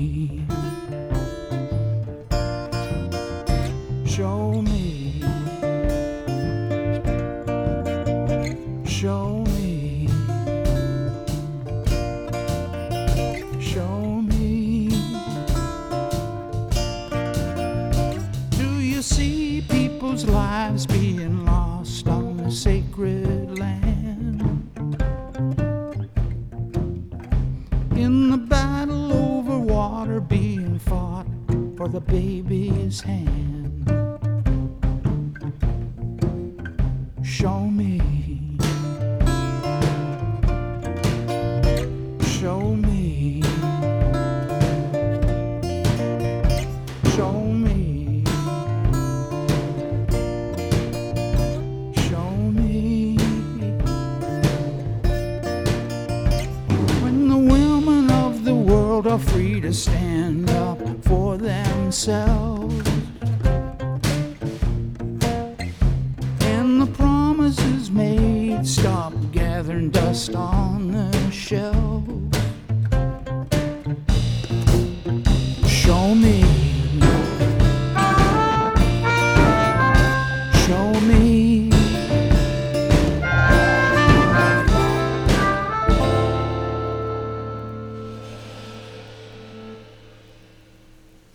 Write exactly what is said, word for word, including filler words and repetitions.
me, show me, show me, show me. Do you see people's lives being lost on the sacred land? In the battle over water being fought for the baby's hand. Show me, show me, show me, show me. When the women of the world are free to stand up for themselves, and the promises made stop gathering dust on the shelf,